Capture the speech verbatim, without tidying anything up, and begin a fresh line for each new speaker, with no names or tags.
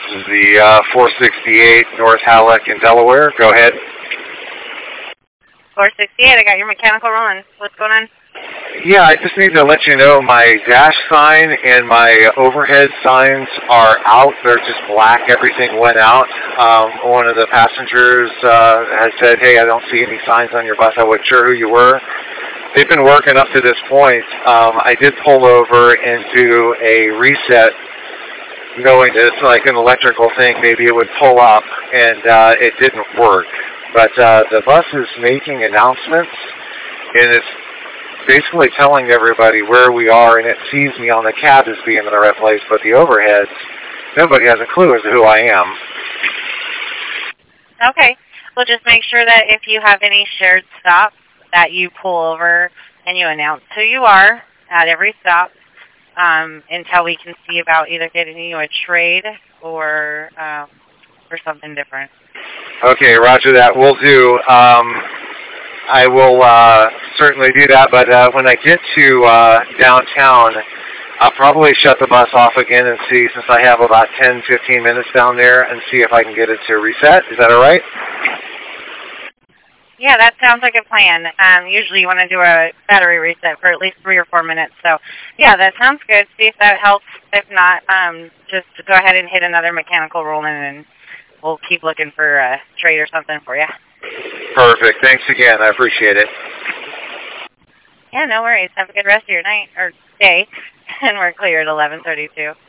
This is the uh, four sixty-eight North Halleck in Delaware. Go ahead.
four sixty-eight, I got your mechanical rolling. What's going on?
Yeah, I just need to let you know my dash sign and my overhead signs are out. They're just black. Everything went out. Um, one of the passengers uh, has said, hey, I don't see any signs on your bus. I wasn't sure who you were. They've been working up to this point. Um, I did pull over and do a reset, knowing that it's like an electrical thing. Maybe it would pull up, and uh, it didn't work. But uh, the bus is making announcements, and it's basically telling everybody where we are, and it sees me on the cab as being in the right place, but the overheads, nobody has a clue as to who I am.
Okay. Well, just make sure that if you have any shared stops, that you pull over and you announce who you are at every stop um, until we can see about either getting you a trade or um, or something different.
Okay, roger that. We'll do. Um, I will uh, certainly do that, but uh, when I get to uh, downtown, I'll probably shut the bus off again and see, since I have about ten, fifteen minutes down there, and see if I can get it to reset. Is that all right?
Yeah, that sounds like a plan. Um, usually you want to do a battery reset for at least three or four minutes. So, yeah, that sounds good. See if that helps. If not, um, just go ahead and hit another mechanical roll in, and we'll keep looking for a trade or something for you.
Perfect. Thanks again. I appreciate it.
Yeah, no worries. Have a good rest of your night or day. And we're clear at eleven thirty-two.